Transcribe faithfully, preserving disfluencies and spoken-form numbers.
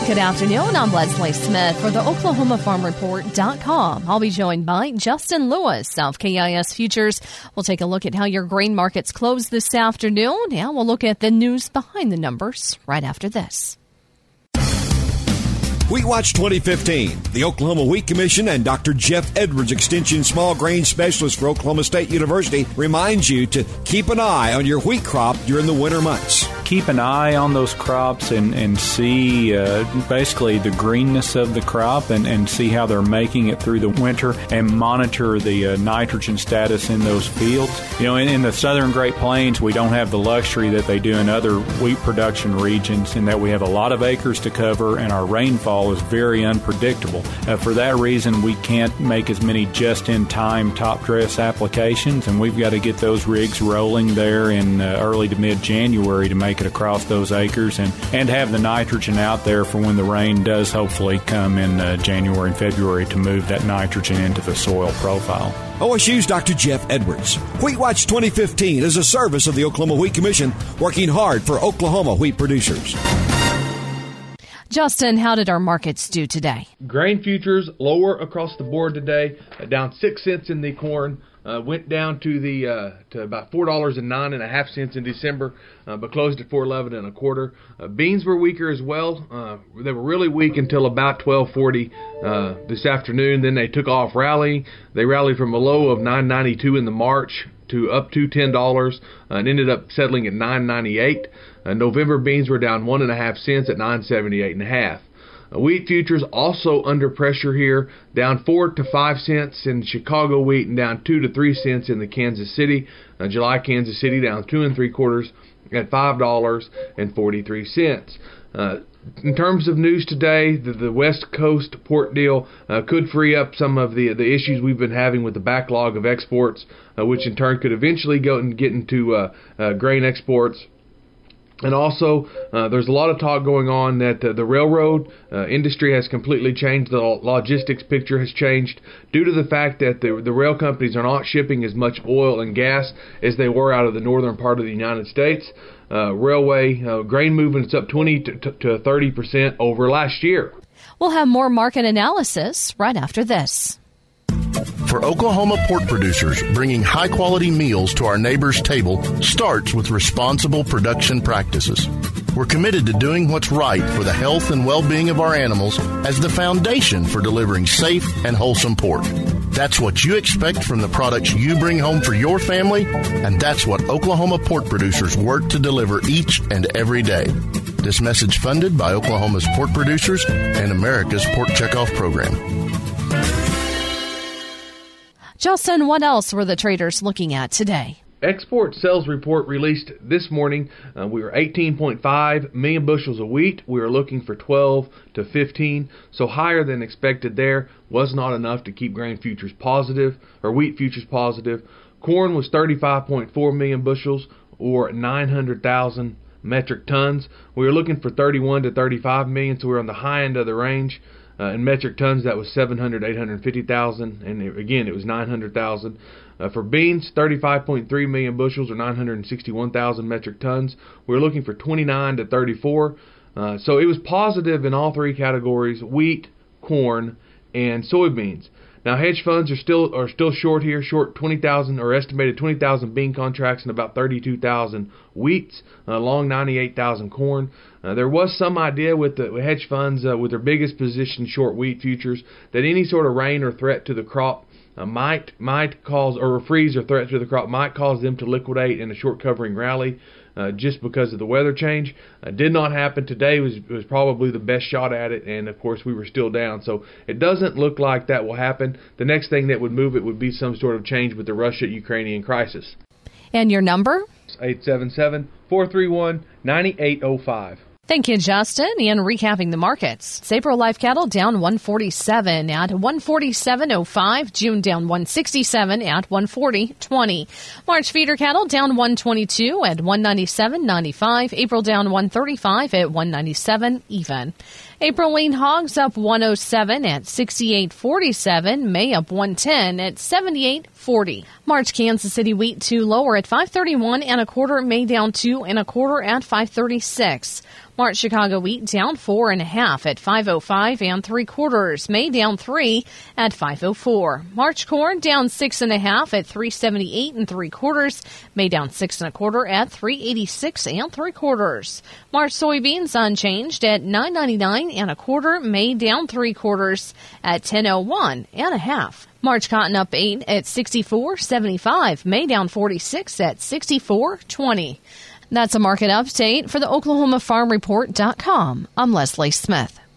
Good afternoon. I'm Leslie Smith for the Oklahoma Farm Report dot com. I'll be joined by Justin Lewis of K I S Futures. We'll take a look at how your grain markets closed this afternoon, and we'll look at the news behind the numbers right after this. Wheat Watch twenty fifteen. The Oklahoma Wheat Commission and Doctor Jeff Edwards, Extension Small Grain Specialist for Oklahoma State University, reminds you to keep an eye on your wheat crop during the winter months. Keep an eye on those crops and, and see uh, basically the greenness of the crop and, and see how they're making it through the winter, and monitor the uh, nitrogen status in those fields. You know, in, in the southern Great Plains, we don't have the luxury that they do in other wheat production regions, in that we have a lot of acres to cover and our rainfall is very unpredictable. Uh, for that reason, we can't make as many just-in-time top dress applications, and we've got to get those rigs rolling there in uh, early to mid-January to make it across those acres and, and have the nitrogen out there for when the rain does hopefully come in uh, January and February to move that nitrogen into the soil profile. O S U's Doctor Jeff Edwards. Wheat Watch twenty fifteen is a service of the Oklahoma Wheat Commission, working hard for Oklahoma wheat producers. Justin, how did our markets do today? Grain futures lower across the board today, uh, down six cents in the corn. Uh, went down to the uh, to about four dollars and nine and a half cents in December, uh, but closed at four eleven and a quarter. Uh, beans were weaker as well. Uh, they were really weak until about twelve forty uh, this afternoon. Then they took off rallying. They rallied from a low of nine ninety two in the March to up to ten dollars, uh, and ended up settling at nine ninety eight. Uh, November beans were down one and a half cents at nine seventy eight and a half. Uh, wheat futures also under pressure here, down four to five cents in Chicago wheat and down two to three cents in the Kansas City. Uh, July Kansas City down two and three quarters at five dollars and forty three cents. Uh, in terms of news today, the, the West Coast port deal uh, could free up some of the the issues we've been having with the backlog of exports, uh, which in turn could eventually go and get into uh, uh, grain exports. And also, uh, there's a lot of talk going on that uh, the railroad uh, industry has completely changed. The logistics picture has changed due to the fact that the, the rail companies are not shipping as much oil and gas as they were out of the northern part of the United States. Uh, railway uh, grain movement is up twenty to thirty percent over last year. We'll have more market analysis right after this. For Oklahoma pork producers, bringing high-quality meals to our neighbors' table starts with responsible production practices. We're committed to doing what's right for the health and well-being of our animals as the foundation for delivering safe and wholesome pork. That's what you expect from the products you bring home for your family, and that's what Oklahoma pork producers work to deliver each and every day. This message funded by Oklahoma's pork producers and America's Pork Checkoff Program. Justin, what else were the traders looking at today? Export sales report released this morning. Uh, we were eighteen point five million bushels of wheat. We were looking for twelve to fifteen, so higher than expected there. Was not enough to keep grain futures positive, or wheat futures positive. Corn was thirty-five point four million bushels, or nine hundred thousand metric tons. We were looking for thirty-one to thirty-five million, so we were on the high end of the range. Uh, in metric tons, that was seven hundred, eight hundred fifty thousand, and it, again, it was nine hundred thousand. Uh, for beans, thirty-five point three million bushels, or nine hundred sixty-one thousand metric tons. We were looking for twenty-nine to thirty-four. Uh, so it was positive in all three categories: wheat, corn, and soybeans. Now, hedge funds are still are still short here, short twenty thousand, or estimated twenty thousand bean contracts and about thirty-two thousand wheats, uh, long ninety-eight thousand corn. Uh, there was some idea with the with hedge funds, uh, with their biggest position short wheat futures, that any sort of rain or threat to the crop uh, might might cause, or a freeze or threat to the crop might cause them to liquidate in a short covering rally. Uh, just because of the weather change. Uh, did not happen. Today was was probably the best shot at it, and of course we were still down. So it doesn't look like that will happen. The next thing that would move it would be some sort of change with the Russia-Ukrainian crisis. And your number? eight seven seven, four three one, nine eight zero five. Thank you, Justin. And recapping the markets. April live cattle down one forty-seven at one forty-seven oh five. June down one sixty-seven at one forty twenty. March feeder cattle down one twenty-two at one ninety-seven ninety-five. April down one thirty-five at one ninety-seven even. April lean hogs up one oh seven at sixty-eight forty-seven. May up one ten at seventy-eight forty. March Kansas City wheat two lower at five thirty-one and a quarter. May down two and a quarter at five thirty-six. March Chicago wheat down four and a half at five oh five and three quarters. May down three at five oh four. March corn down six and a half at three seventy-eight and three quarters. May down six and a quarter at three eighty-six and three quarters. March soybeans unchanged at nine ninety-nine and a quarter. May down three quarters at ten oh one and a half. March cotton up eight at sixty-four seventy-five. May down forty-six at sixty-four twenty. That's a market update for the Oklahoma Farm Report dot com. I'm Leslie Smith.